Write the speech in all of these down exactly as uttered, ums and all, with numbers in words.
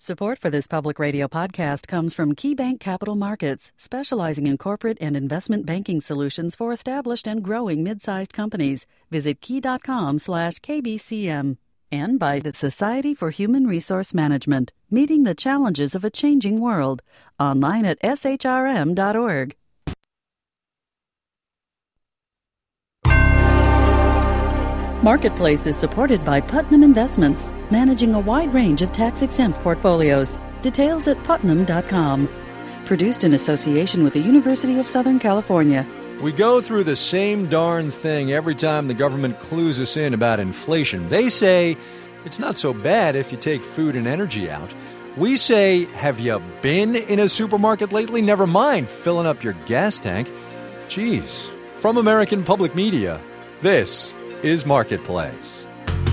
Support for this public radio podcast comes from KeyBank Capital Markets, specializing in corporate and investment banking solutions for established and growing mid-sized companies. Visit key.com slash KBCM. And by the Society for Human Resource Management, meeting the challenges of a changing world. Online at S H R M dot org. Marketplace is supported by Putnam Investments, managing a wide range of tax-exempt portfolios. Details at putnam dot com. Produced in association with the University of Southern California. We go through the same darn thing every time the government clues us in about inflation. They say it's not so bad if you take food and energy out. We say, have you been in a supermarket lately? Never mind filling up your gas tank. Geez. From American Public Media, this is Marketplace.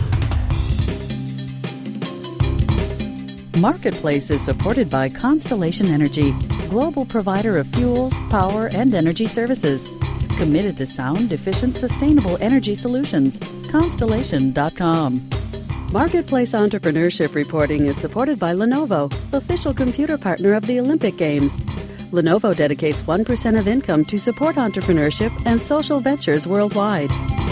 Marketplace is supported by Constellation Energy, global provider of fuels, power, and energy services. Committed to sound, efficient, sustainable energy solutions. Constellation dot com. Marketplace Entrepreneurship Reporting is supported by Lenovo, official computer partner of the Olympic Games. Lenovo dedicates one percent of income to support entrepreneurship and social ventures worldwide.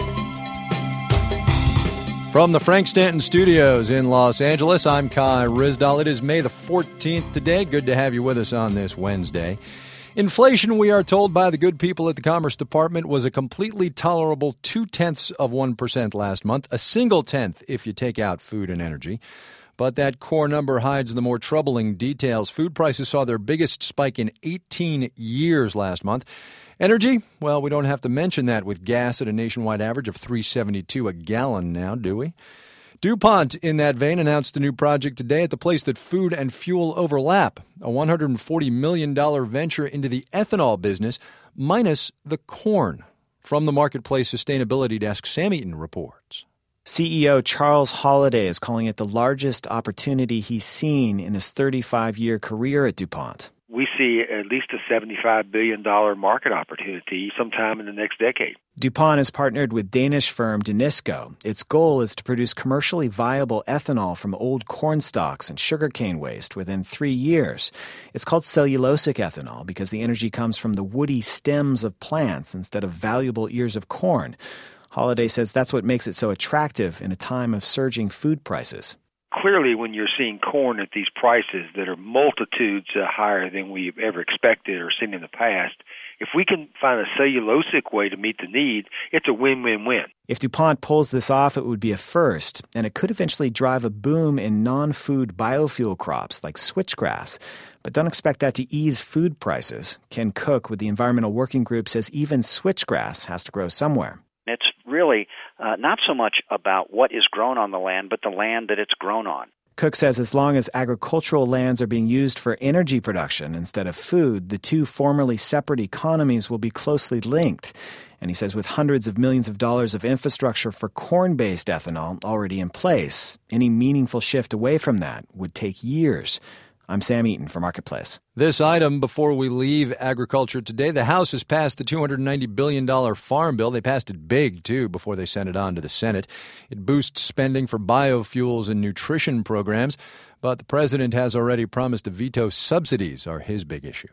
From the Frank Stanton Studios in Los Angeles, I'm Kai Ryssdal. It is May the fourteenth today. Good to have you with us on this Wednesday. Inflation, we are told by the good people at the Commerce Department, was a completely tolerable two-tenths of one percent last month, a single tenth if you take out food and energy. But that core number hides the more troubling details. Food prices saw their biggest spike in eighteen years last month. Energy? Well, we don't have to mention that with gas at a nationwide average of three dollars and seventy-two cents a gallon now, do we? DuPont, in that vein, announced a new project today at the place that food and fuel overlap, a one hundred forty million dollars venture into the ethanol business, minus the corn. From the Marketplace Sustainability Desk, Sam Eaton reports. C E O Charles Holliday is calling it the largest opportunity he's seen in his thirty-five-year career at DuPont. We see at least a seventy-five billion dollars market opportunity sometime in the next decade. DuPont has partnered with Danish firm Danisco. Its goal is to produce commercially viable ethanol from old corn stalks and sugarcane waste within three years. It's called cellulosic ethanol because the energy comes from the woody stems of plants instead of valuable ears of corn. Holliday says that's what makes it so attractive in a time of surging food prices. Clearly, when you're seeing corn at these prices that are multitudes uh, higher than we've ever expected or seen in the past, if we can find a cellulosic way to meet the need, it's a win-win-win. If DuPont pulls this off, it would be a first, and it could eventually drive a boom in non-food biofuel crops like switchgrass. But don't expect that to ease food prices. Ken Cook with the Environmental Working Group says even switchgrass has to grow somewhere. It's really uh, not so much about what is grown on the land, but the land that it's grown on. Cook says as long as agricultural lands are being used for energy production instead of food, the two formerly separate economies will be closely linked. And he says with hundreds of millions of dollars of infrastructure for corn-based ethanol already in place, any meaningful shift away from that would take years. I'm Sam Eaton for Marketplace. This item, before we leave agriculture today, the House has passed the two hundred ninety billion dollars farm bill. They passed it big, too, before they sent it on to the Senate. It boosts spending for biofuels and nutrition programs, but the president has already promised to veto subsidies are his big issue.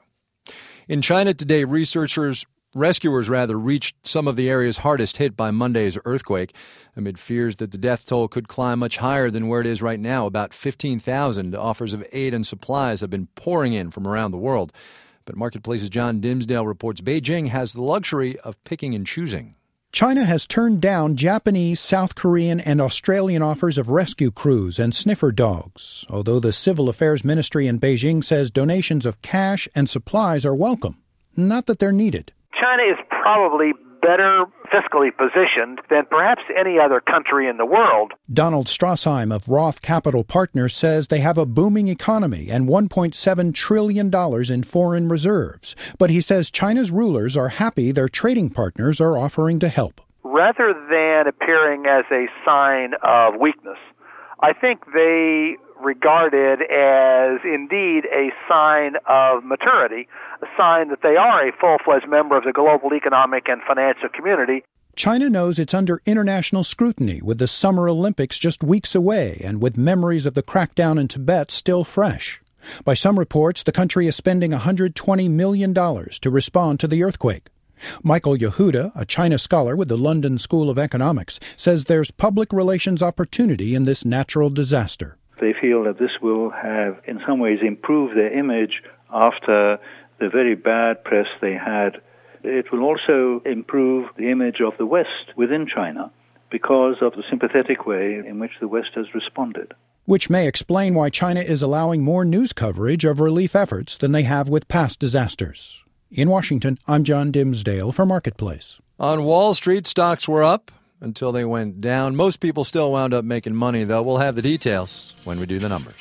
In China today, researchers Rescuers, rather, reached some of the areas hardest hit by Monday's earthquake, amid fears that the death toll could climb much higher than where it is right now. About fifteen thousand offers of aid and supplies have been pouring in from around the world. But Marketplace's John Dimsdale reports Beijing has the luxury of picking and choosing. China has turned down Japanese, South Korean, and Australian offers of rescue crews and sniffer dogs, although the Civil Affairs Ministry in Beijing says donations of cash and supplies are welcome, not that they're needed. China is probably better fiscally positioned than perhaps any other country in the world. Donald Strassheim of Roth Capital Partners says they have a booming economy and one point seven trillion dollars in foreign reserves. But he says China's rulers are happy their trading partners are offering to help. Rather than appearing as a sign of weakness, I think they regard it as indeed a sign of maturity, a sign that they are a full-fledged member of the global economic and financial community. China knows it's under international scrutiny with the Summer Olympics just weeks away and with memories of the crackdown in Tibet still fresh. By some reports, the country is spending one hundred twenty million dollars to respond to the earthquake. Michael Yehuda, a China scholar with the London School of Economics, says there's public relations opportunity in this natural disaster. They feel that this will have, in some ways, improved their image after the very bad press they had. It will also improve the image of the West within China because of the sympathetic way in which the West has responded. Which may explain why China is allowing more news coverage of relief efforts than they have with past disasters. In Washington, I'm John Dimsdale for Marketplace. On Wall Street, stocks were up until they went down. Most people still wound up making money, though. We'll have the details when we do the numbers.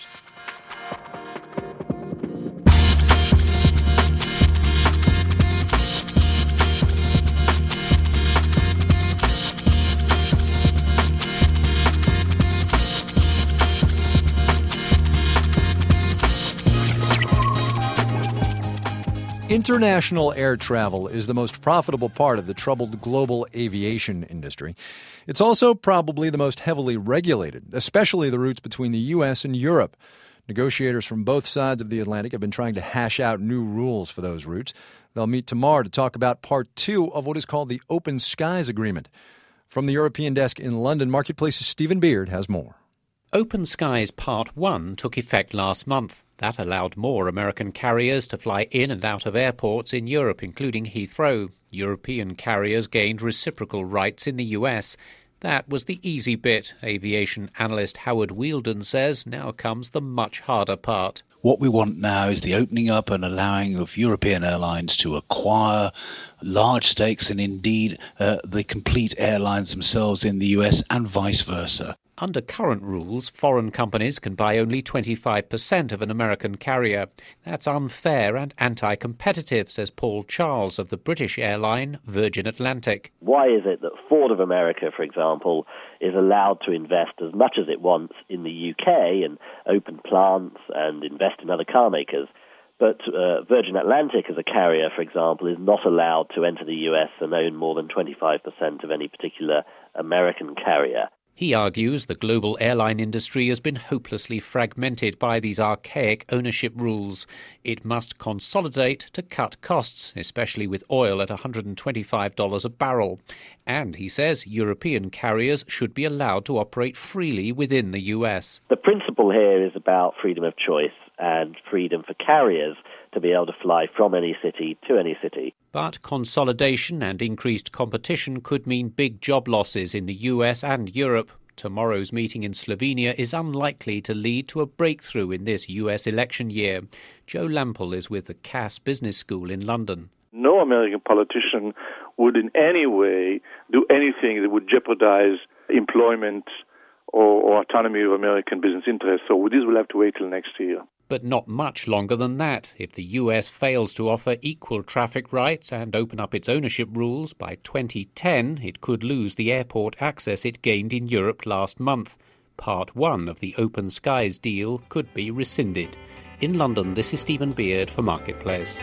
International air travel is the most profitable part of the troubled global aviation industry. It's also probably the most heavily regulated, especially the routes between the U S and Europe. Negotiators from both sides of the Atlantic have been trying to hash out new rules for those routes. They'll meet tomorrow to talk about part two of what is called the Open Skies Agreement. From the European desk in London, Marketplace's Stephen Beard has more. Open Skies Part one took effect last month. That allowed more American carriers to fly in and out of airports in Europe, including Heathrow. European carriers gained reciprocal rights in the U S. That was the easy bit, aviation analyst Howard Wheeldon says. Now comes the much harder part. What we want now is the opening up and allowing of European airlines to acquire large stakes and indeed uh, the complete airlines themselves in the U S and vice versa. Under current rules, foreign companies can buy only twenty-five percent of an American carrier. That's unfair and anti-competitive, says Paul Charles of the British airline Virgin Atlantic. Why is it that Ford of America, for example, is allowed to invest as much as it wants in the U K and open plants and invest in other car makers, but uh, Virgin Atlantic as a carrier, for example, is not allowed to enter the U S and own more than twenty-five percent of any particular American carrier? He argues the global airline industry has been hopelessly fragmented by these archaic ownership rules. It must consolidate to cut costs, especially with oil at one hundred twenty-five dollars a barrel. And, he says, European carriers should be allowed to operate freely within the U S. The principle here is about freedom of choice and freedom for carriers to be able to fly from any city to any city. But consolidation and increased competition could mean big job losses in the U S and Europe. Tomorrow's meeting in Slovenia is unlikely to lead to a breakthrough in this U S election year. Joe Lampel is with the Cass Business School in London. No American politician would in any way do anything that would jeopardize employment or, or autonomy of American business interests. So this will have to wait till next year. But not much longer than that. If the U S fails to offer equal traffic rights and open up its ownership rules by twenty ten, it could lose the airport access it gained in Europe last month. Part one of the Open Skies deal could be rescinded. In London, this is Stephen Beard for Marketplace.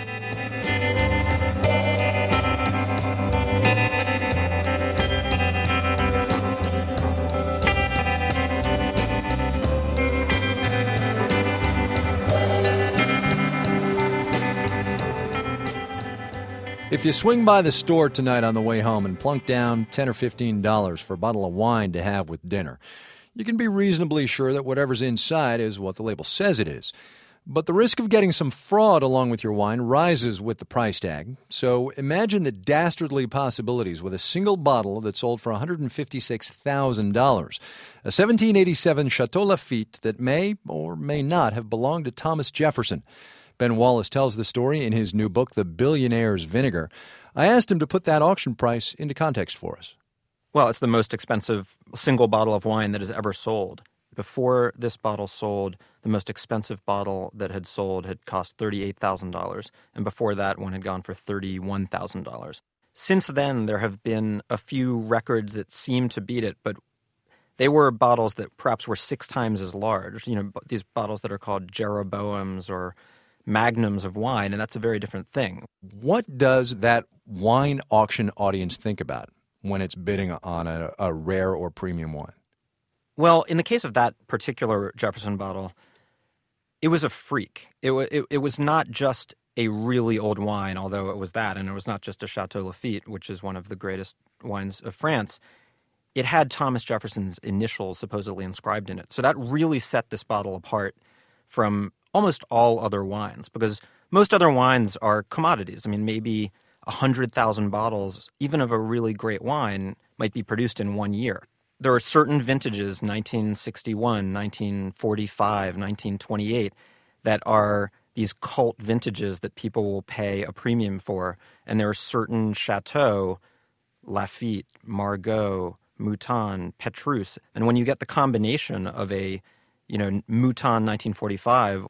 If you swing by the store tonight on the way home and plunk down ten dollars or fifteen dollars for a bottle of wine to have with dinner, you can be reasonably sure that whatever's inside is what the label says it is. But the risk of getting some fraud along with your wine rises with the price tag. So imagine the dastardly possibilities with a single bottle that sold for one hundred fifty-six thousand dollars. A seventeen eighty-seven Chateau Lafite that may or may not have belonged to Thomas Jefferson. Ben Wallace tells the story in his new book, The Billionaire's Vinegar. I asked him to put that auction price into context for us. Well, it's the most expensive single bottle of wine that has ever sold. Before this bottle sold, the most expensive bottle that had sold had cost thirty-eight thousand dollars, and before that one had gone for thirty-one thousand dollars. Since then, there have been a few records that seem to beat it, but they were bottles that perhaps were six times as large. You know, these bottles that are called Jeroboams or magnums of wine, and that's a very different thing. What does that wine auction audience think about? when it's bidding on a, a rare or premium wine? Well, in the case of that particular Jefferson bottle, it was a freak. It, it, it was not just a really old wine, although it was that, and it was not just a Chateau Lafite, which is one of the greatest wines of France. It had Thomas Jefferson's initials supposedly inscribed in it. So that really set this bottle apart from almost all other wines, because most other wines are commodities. I mean, maybe one hundred thousand bottles, even of a really great wine, might be produced in one year. There are certain vintages, nineteen sixty-one, nineteen forty-five, nineteen twenty-eight, that are these cult vintages that people will pay a premium for. And there are certain Chateau, Lafite, Margaux, Mouton, Petrus. And when you get the combination of a, you know, Mouton nineteen forty-five,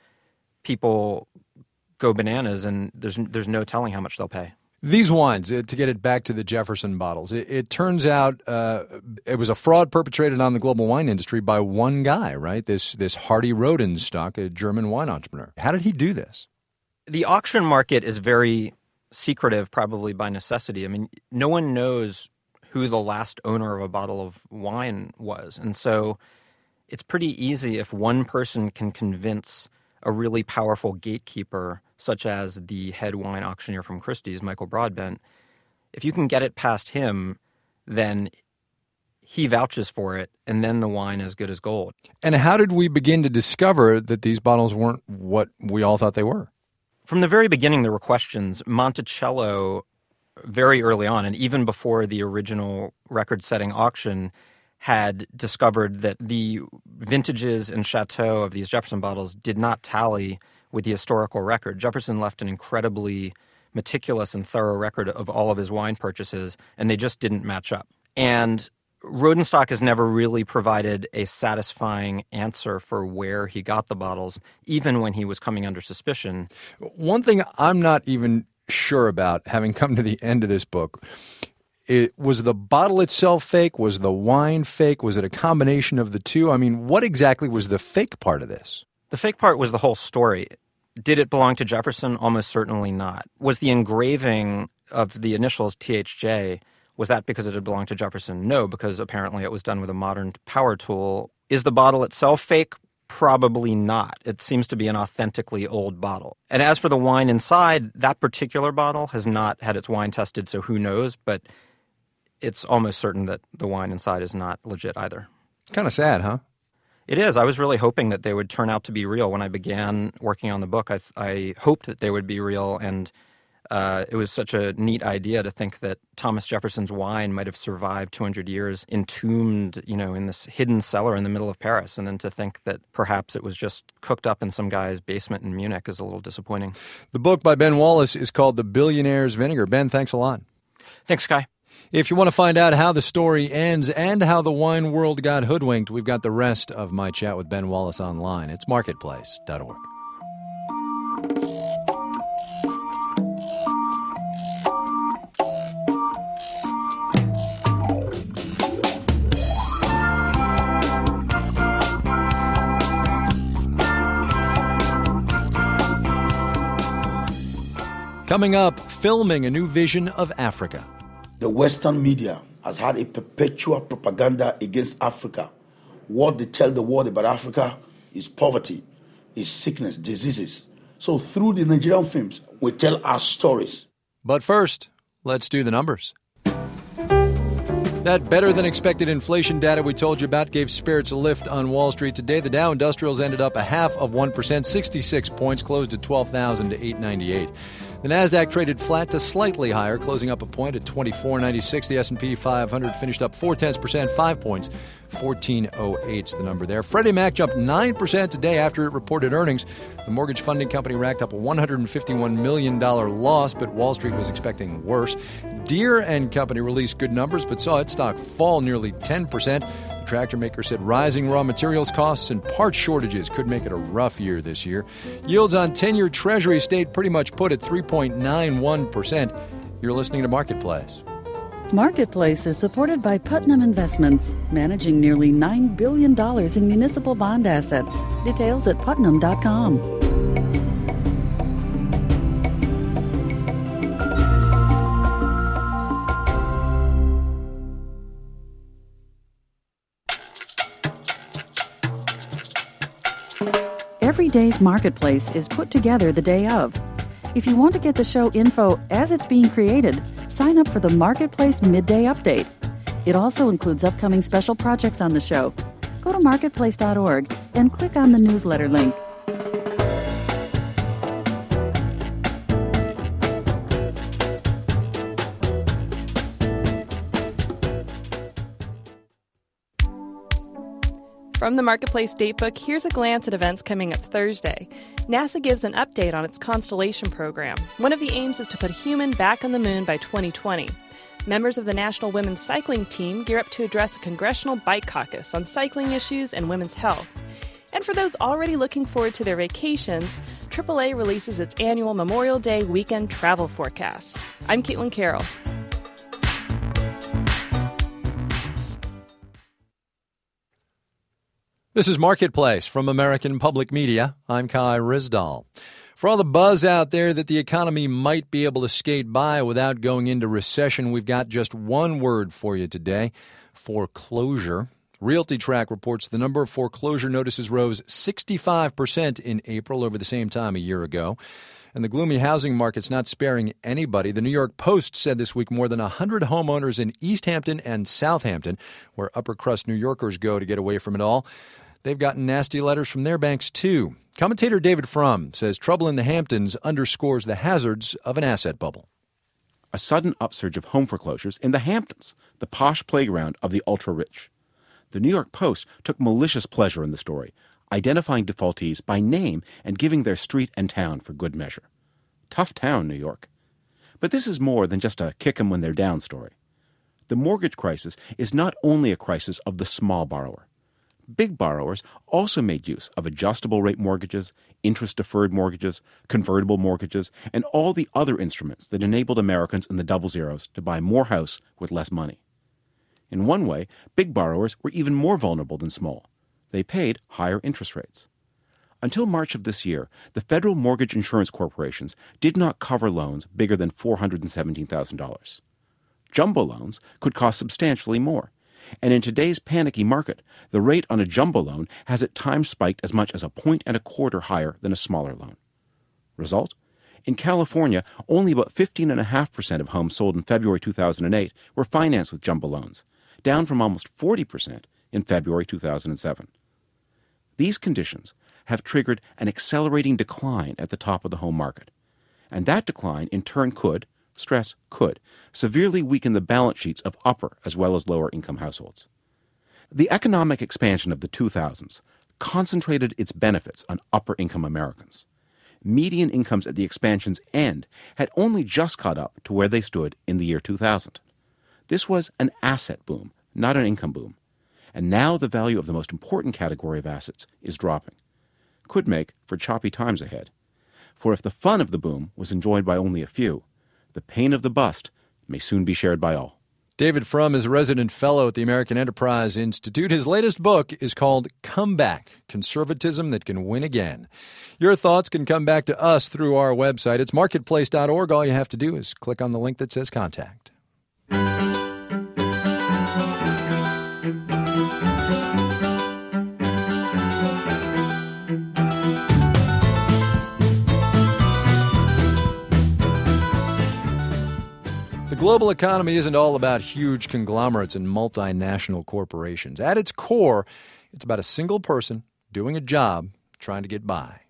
people go bananas, and there's there's no telling how much they'll pay. These wines, to get it back to the Jefferson bottles, it, it turns out uh, it was a fraud perpetrated on the global wine industry by one guy, right? This this Hardy Rodenstock, a German wine entrepreneur. How did he do this? The auction market is very secretive, probably by necessity. I mean, no one knows who the last owner of a bottle of wine was. And so it's pretty easy if one person can convince a really powerful gatekeeper, such as the head wine auctioneer from Christie's, Michael Broadbent. If you can get it past him, then he vouches for it, and then the wine is good as gold. And how did we begin to discover that these bottles weren't what we all thought they were? From the very beginning, there were questions. Monticello, very early on, and even before the original record-setting auction, had discovered that the vintages and chateau of these Jefferson bottles did not tally with the historical record. Jefferson left an incredibly meticulous and thorough record of all of his wine purchases, and they just didn't match up. And Rodenstock has never really provided a satisfying answer for where he got the bottles, even when he was coming under suspicion. One thing I'm not even sure about, having come to the end of this book, it, was the bottle itself fake? Was the wine fake? Was it a combination of the two? I mean, what exactly was the fake part of this? The fake part was the whole story. Did it belong to Jefferson? Almost certainly not. Was the engraving of the initials T H J, was that because it had belonged to Jefferson? No, because apparently it was done with a modern power tool. Is the bottle itself fake? Probably not. It seems to be an authentically old bottle. And as for the wine inside, that particular bottle has not had its wine tested, so who knows? But it's almost certain that the wine inside is not legit either. Kind of sad, huh? It is. I was really hoping that they would turn out to be real. When I began working on the book, I, I hoped that they would be real, and uh, it was such a neat idea to think that Thomas Jefferson's wine might have survived two hundred years entombed, you know, in this hidden cellar in the middle of Paris, and then to think that perhaps it was just cooked up in some guy's basement in Munich is a little disappointing. The book by Ben Wallace is called The Billionaire's Vinegar. Ben, thanks a lot. Thanks, Kai. If you want to find out how the story ends and how the wine world got hoodwinked, we've got the rest of my chat with Ben Wallace online. It's marketplace dot org. Coming up, filming a new vision of Africa. The Western media has had a perpetual propaganda against Africa. What they tell the world about Africa is poverty, is sickness, diseases. So through the Nigerian films, we tell our stories. But first, let's do the numbers. That better-than-expected inflation data we told you about gave spirits a lift on Wall Street today. The Dow Industrials ended up a half of one percent, sixty-six points, closed at twelve thousand eight ninety-eight. The Nasdaq traded flat to slightly higher, closing up a point at twenty-four ninety-six. The S and P five hundred finished up four tenths percent, five points, fourteen oh eight's the number there. Freddie Mac jumped nine percent today after it reported earnings. The mortgage funding company racked up a one hundred fifty-one million dollars loss, but Wall Street was expecting worse. Deere and Company released good numbers, but saw its stock fall nearly ten percent. The tractor maker said rising raw materials costs and part shortages could make it a rough year this year. Yields on ten-year Treasury stayed pretty much put at three point nine one percent. You're listening to Marketplace. Marketplace is supported by Putnam Investments, managing nearly nine billion dollars in municipal bond assets. Details at putnam dot com. Every day's Marketplace is put together the day of. If you want to get the show info as it's being created, sign up for the Marketplace Midday Update. It also includes upcoming special projects on the show. Go to marketplace dot org and click on the newsletter link. From the Marketplace Datebook, here's a glance at events coming up Thursday. NASA gives an update on its Constellation program. One of the aims is to put a human back on the moon by twenty twenty. Members of the National Women's Cycling Team gear up to address a congressional bike caucus on cycling issues and women's health. And for those already looking forward to their vacations, triple A releases its annual Memorial Day weekend travel forecast. I'm Caitlin Carroll. This is Marketplace from American Public Media. I'm Kai Ryssdal. For all the buzz out there that the economy might be able to skate by without going into recession, we've got just one word for you today: foreclosure. RealtyTrack reports the number of foreclosure notices rose sixty-five percent in April over the same time a year ago. And the gloomy housing market's not sparing anybody. The New York Post said this week more than one hundred homeowners in East Hampton and Southampton, where upper-crust New Yorkers go to get away from it all, they've gotten nasty letters from their banks, too. Commentator David Frum says trouble in the Hamptons underscores the hazards of an asset bubble. A sudden upsurge of home foreclosures in the Hamptons, the posh playground of the ultra-rich. The New York Post took malicious pleasure in the story, identifying defaultees by name and giving their street and town for good measure. Tough town, New York. But this is more than just a kick 'em when they're down story. The mortgage crisis is not only a crisis of the small borrower. Big borrowers also made use of adjustable-rate mortgages, interest-deferred mortgages, convertible mortgages, and all the other instruments that enabled Americans in the double zeros to buy more house with less money. In one way, big borrowers were even more vulnerable than small. They paid higher interest rates. Until March of this year, the federal mortgage insurance corporations did not cover loans bigger than four hundred seventeen thousand dollars. Jumbo loans could cost substantially more. And in today's panicky market, the rate on a jumbo loan has at times spiked as much as a point and a quarter higher than a smaller loan. Result? In California, only about fifteen point five percent of homes sold in February two thousand eight were financed with jumbo loans, down from almost forty percent in February two thousand seven. These conditions have triggered an accelerating decline at the top of the home market. And that decline, in turn, could, stress could, severely weaken the balance sheets of upper as well as lower income households. The economic expansion of the two thousands concentrated its benefits on upper income Americans. Median incomes at the expansion's end had only just caught up to where they stood in the year two thousand. This was an asset boom, not an income boom. And now the value of the most important category of assets is dropping. Could make for choppy times ahead. For if the fun of the boom was enjoyed by only a few, the pain of the bust may soon be shared by all. David Frum is a resident fellow at the American Enterprise Institute. His latest book is called Comeback: Conservatism That Can Win Again. Your thoughts can come back to us through our website. It's marketplace dot org. All you have to do is click on the link that says Contact. The global economy isn't all about huge conglomerates and multinational corporations. At its core, it's about a single person doing a job, trying to get by.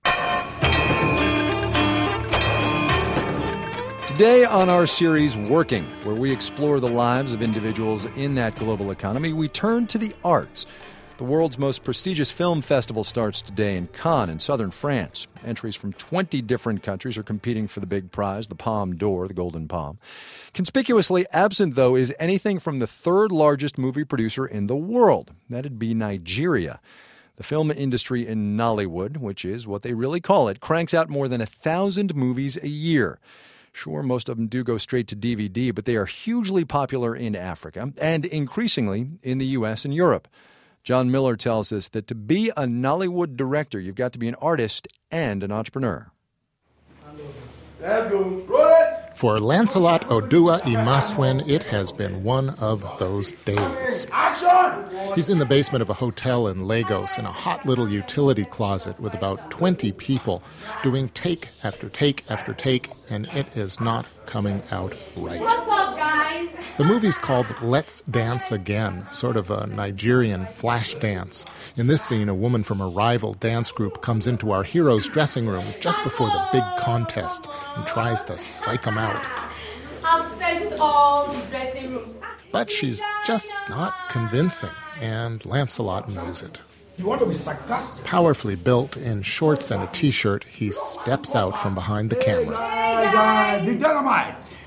Today on our series, Working, where we explore the lives of individuals in that global economy, we turn to the arts. The world's most prestigious film festival starts today in Cannes in southern France. Entries from twenty different countries are competing for the big prize, the Palme d'Or, the Golden Palm. Conspicuously absent, though, is anything from the third largest movie producer in the world. That'd be Nigeria. The film industry in Nollywood, which is what they really call it, cranks out more than a thousand movies a year. Sure, most of them do go straight to D V D, but they are hugely popular in Africa and increasingly in the U S and Europe. John Miller tells us that to be a Nollywood director, you've got to be an artist and an entrepreneur. Let's go. Roll it! For Lancelot Odua Imaswen, it has been one of those days. He's in the basement of a hotel in Lagos in a hot little utility closet with about twenty people doing take after take after take, and it is not coming out right. What's up, guys? The movie's called Let's Dance Again, sort of a Nigerian flash dance. In this scene, a woman from a rival dance group comes into our hero's dressing room just before the big contest and tries to psych him out. I've searched all the dressing rooms. But she's just not convincing, and Lancelot knows it. You want to be sarcastic? Powerfully built in shorts and a t-shirt, he steps out from behind the camera. Hey guys, the dynamite!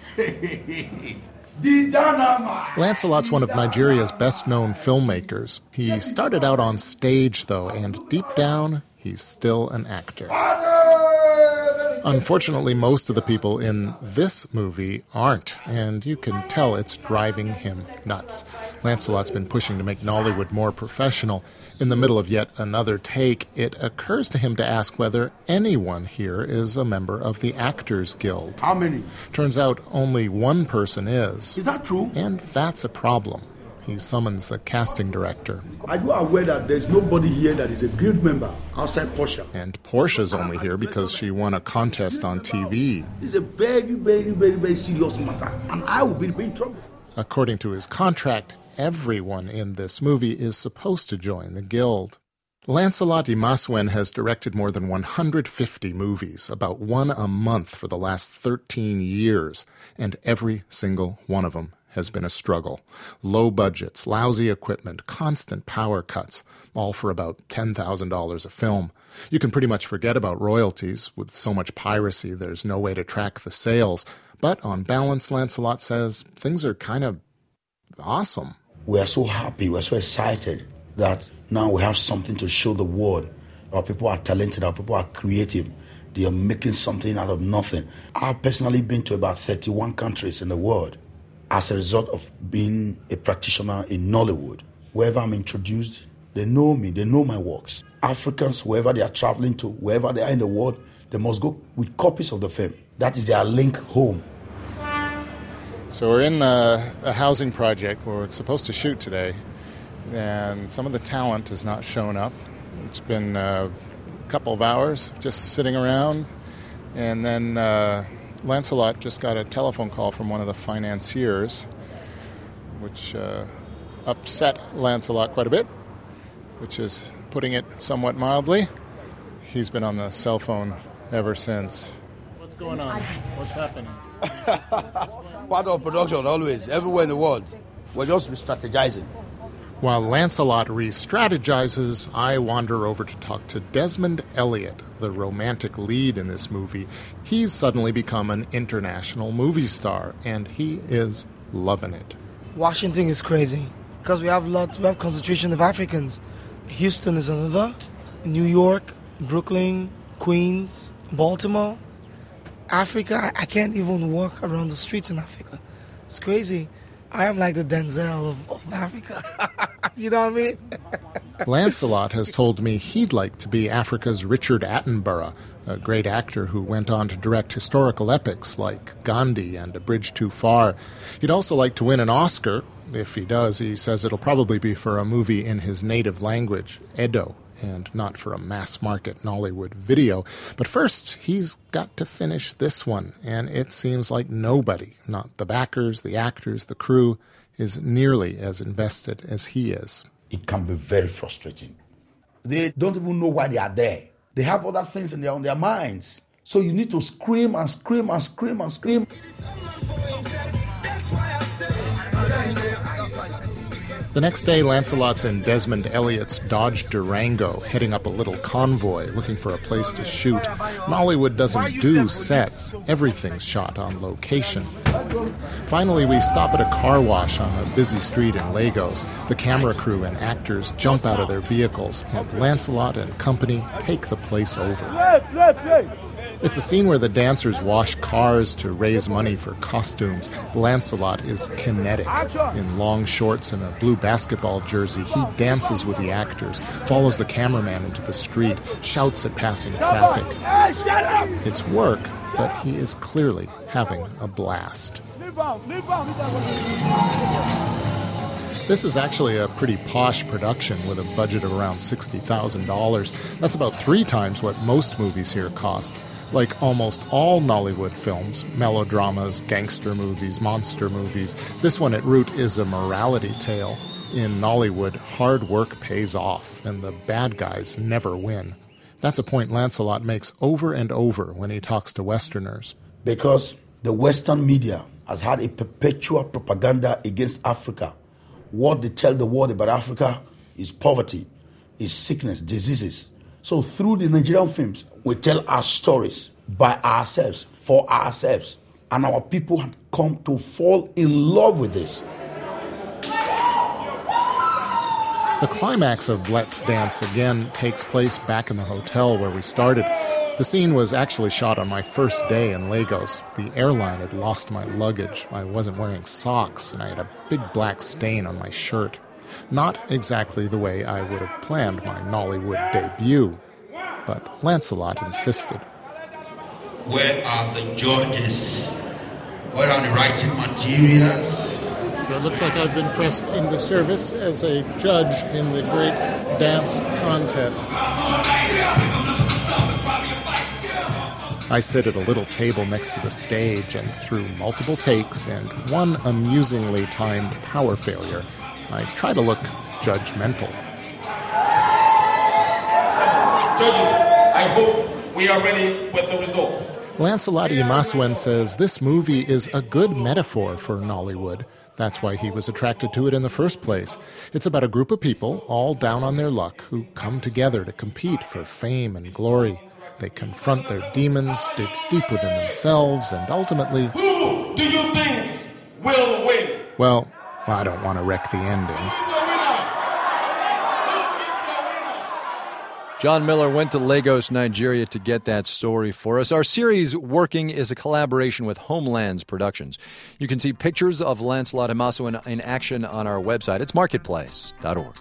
The dynamite! Lancelot's one of Nigeria's best-known filmmakers. He started out on stage, though, and deep down, he's still an actor. Unfortunately, most of the people in this movie aren't, and you can tell it's driving him nuts. Lancelot's been pushing to make Nollywood more professional. In the middle of yet another take, it occurs to him to ask whether anyone here is a member of the Actors Guild. How many? Turns out only one person is. Is that true? And that's a problem. He summons the casting director. Are you aware that there's nobody here that is a guild member outside Portia? And Portia's only here because she won a contest on T V. It's a very, very, very, very serious matter, and I will be in trouble. According to his contract, everyone in this movie is supposed to join the guild. Lancelot Imaswen has directed more than one hundred fifty movies, about one a month for the last thirteen years, and every single one of them has been a struggle. Low budgets, lousy equipment, constant power cuts, all for about ten thousand dollars a film. You can pretty much forget about royalties. With so much piracy, there's no way to track the sales. But on balance, Lancelot says, things are kind of awesome. We are so happy, we're so excited that now we have something to show the world. Our people are talented, our people are creative. They are making something out of nothing. I've personally been to about thirty-one countries in the world as a result of being a practitioner in Nollywood. Wherever I'm introduced, they know me, they know my works. Africans, wherever they are traveling to, wherever they are in the world, they must go with copies of the film. That is their link home. So we're in a, a housing project where it's supposed to shoot today, and some of the talent has not shown up. It's been uh, a couple of hours just sitting around, and then uh, Lancelot just got a telephone call from one of the financiers, which uh, upset Lancelot quite a bit, which is putting it somewhat mildly. He's been on the cell phone ever since. What's going on? What's happening? Part of production, always, everywhere in the world. We're just re-strategizing. While Lancelot re-strategizes, I wander over to talk to Desmond Elliott, the romantic lead in this movie. He's suddenly become an international movie star, and he is loving it. Washington is crazy because we have lots, we have concentration of Africans. Houston is another, New York, Brooklyn, Queens, Baltimore. Africa, I, I can't even walk around the streets in Africa. It's crazy. I am like the Denzel of, of Africa. You know what I mean? Lancelot has told me he'd like to be Africa's Richard Attenborough, a great actor who went on to direct historical epics like Gandhi and A Bridge Too Far. He'd also like to win an Oscar. If he does, he says it'll probably be for a movie in his native language, Edo, and not for a mass-market Nollywood video. But first, he's got to finish this one, and it seems like nobody, not the backers, the actors, the crew, is nearly as invested as he is. It can be very frustrating. They don't even know why they are there. They have other things in their, on their minds. So you need to scream and scream and scream and scream. The next day, Lancelot's in Desmond Elliott's Dodge Durango, heading up a little convoy, looking for a place to shoot. Nollywood doesn't do sets. Everything's shot on location. Finally, we stop at a car wash on a busy street in Lagos. The camera crew and actors jump out of their vehicles, and Lancelot and company take the place over. It's a scene where the dancers wash cars to raise money for costumes. Lancelot is kinetic. In long shorts and a blue basketball jersey, he dances with the actors, follows the cameraman into the street, shouts at passing traffic. It's work, but he is clearly having a blast. This is actually a pretty posh production with a budget of around sixty thousand dollars. That's about three times what most movies here cost. Like almost all Nollywood films, melodramas, gangster movies, monster movies, this one at root is a morality tale. In Nollywood, hard work pays off, and the bad guys never win. That's a point Lancelot makes over and over when he talks to Westerners. Because the Western media has had a perpetual propaganda against Africa. What they tell the world about Africa is poverty, is sickness, diseases. So through the Nigerian films, we tell our stories by ourselves, for ourselves. And our people have come to fall in love with this. The climax of Let's Dance Again takes place back in the hotel where we started. The scene was actually shot on my first day in Lagos. The airline had lost my luggage. I wasn't wearing socks, and I had a big black stain on my shirt. Not exactly the way I would have planned my Nollywood debut. But Lancelot insisted. Where are the judges? Where are the writing materials? So it looks like I've been pressed into service as a judge in the great dance contest. I sit at a little table next to the stage, and through multiple takes and one amusingly timed power failure, I try to look judgmental. Judges, I hope we are ready with the results. Lancelot Imasuen says this movie is a good metaphor for Nollywood. That's why he was attracted to it in the first place. It's about a group of people, all down on their luck, who come together to compete for fame and glory. They confront their demons, dig deep within themselves, and ultimately... Who do you think will win? Well, I don't want to wreck the ending. John Miller went to Lagos, Nigeria to get that story for us. Our series, Working, is a collaboration with Homelands Productions. You can see pictures of Lancelot Imasuen in action on our website. It's marketplace dot org.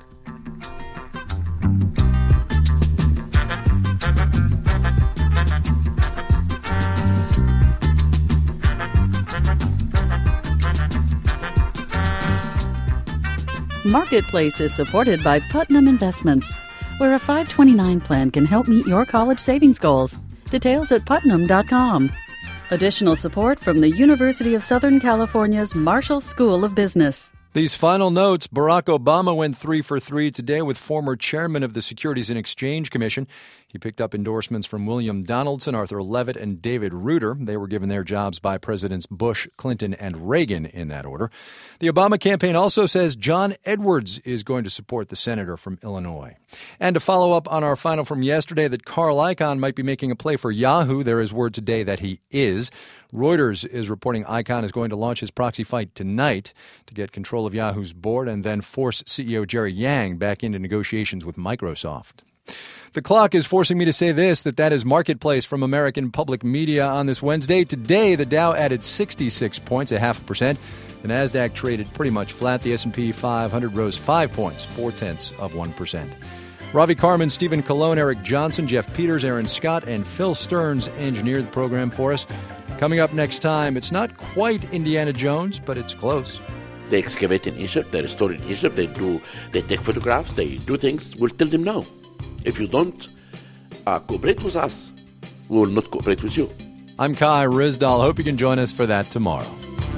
Marketplace is supported by Putnam Investments, where a five twenty-nine plan can help meet your college savings goals. Details at putnam dot com. Additional support from the University of Southern California's Marshall School of Business. These final notes, Barack Obama went three for three today with former chairman of the Securities and Exchange Commission. He picked up endorsements from William Donaldson, Arthur Levitt, and David Reuter. They were given their jobs by Presidents Bush, Clinton, and Reagan in that order. The Obama campaign also says John Edwards is going to support the senator from Illinois. And to follow up on our final from yesterday that Carl Icahn might be making a play for Yahoo, there is word today that he is. Reuters is reporting Icahn is going to launch his proxy fight tonight to get control of Yahoo's board and then force C E O Jerry Yang back into negotiations with Microsoft. The clock is forcing me to say this, that that is Marketplace from American Public Media on this Wednesday. Today, the Dow added sixty-six points, a half a percent. The NASDAQ traded pretty much flat. The S and P five hundred rose five points, four-tenths of one percent. Ravi Carmen, Stephen Colon, Eric Johnson, Jeff Peters, Aaron Scott, and Phil Stearns engineered the program for us. Coming up next time, it's not quite Indiana Jones, but it's close. They excavate in Egypt, they restore in Egypt, they do, they take photographs, they do things. We'll tell them no. If you don't uh, cooperate with us, we will not cooperate with you. I'm Kai Ryssdal. Hope you can join us for that tomorrow.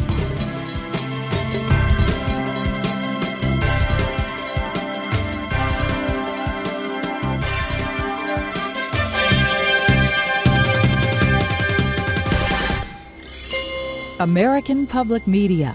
American Public Media.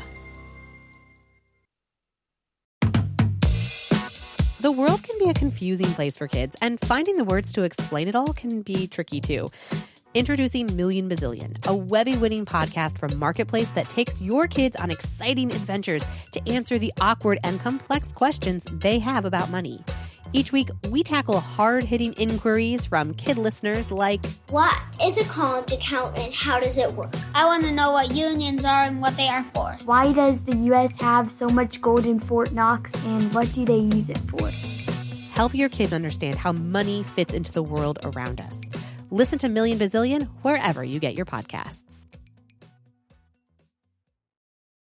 The world can be a confusing place for kids, and finding the words to explain it all can be tricky too. Introducing Million Bazillion, a Webby-winning podcast from Marketplace that takes your kids on exciting adventures to answer the awkward and complex questions they have about money. Each week, we tackle hard-hitting inquiries from kid listeners like, what is a college account and how does it work? I want to know what unions are and what they are for. Why does the U S have so much gold in Fort Knox and what do they use it for? Help your kids understand how money fits into the world around us. Listen to Million Bazillion wherever you get your podcasts.